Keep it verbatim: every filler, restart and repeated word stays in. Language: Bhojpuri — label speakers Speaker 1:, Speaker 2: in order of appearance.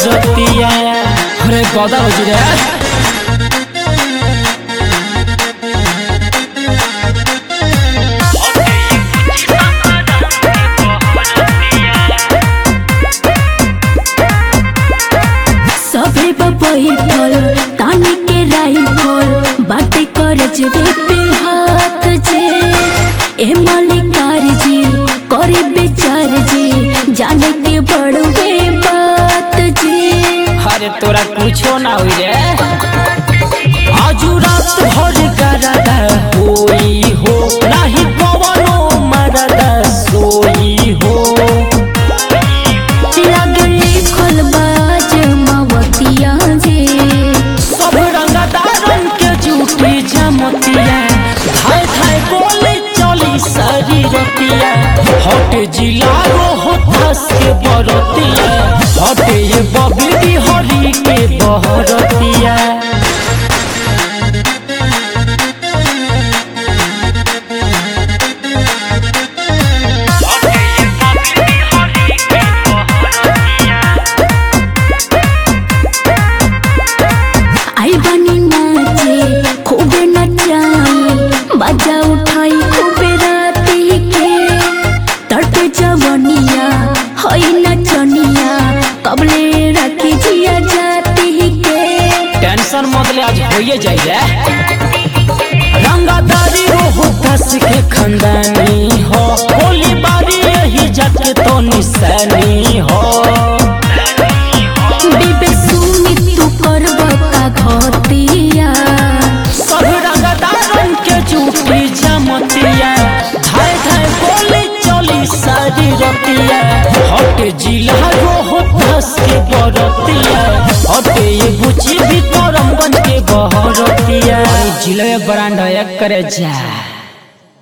Speaker 1: बहरतिया। अरे गदा हो जी रे
Speaker 2: सभे बैठल तानी के राइफल बातें कर जेबे पे हाथ जे ए मालिकार जी करे बेचार जी जाने के बड़वे बात जी।
Speaker 1: अरे तोरा कुछो ना हुई रे आजू रात भर करदा होई हो नाही कवनो मरदा सोई हो।
Speaker 2: लागे लिखल बाज मावतिया जे
Speaker 1: सब रंगदारन के झूठी जमतिया धाय धाय गोली चली सारी रतिया। हट जिला रोहतास के बरतिया हटे ये बबी हरी के बहरतिया।
Speaker 2: आई बनी नाचे खूबे नचाई बाजा उठाई खूबे राती के तड़पे जवनिया हई नचनिया कबले रखी जिया जाती के।
Speaker 1: टेंशन मतले आज होइए जाई रे रंगदारी रोहतास के खंदानी हो गोली बारी यही जाके तो निशानी हो।
Speaker 2: बीबे सुनी तू करबा का घतिया
Speaker 1: सब रंगदारन के झूठी जमतिया धाय धाय गोली चली सारी रतिया। हटे जिला रोहतास के बरतिया हटे ये बुची भी करमगंज के बहरतिया। जिले ब्रांड एक करे जा।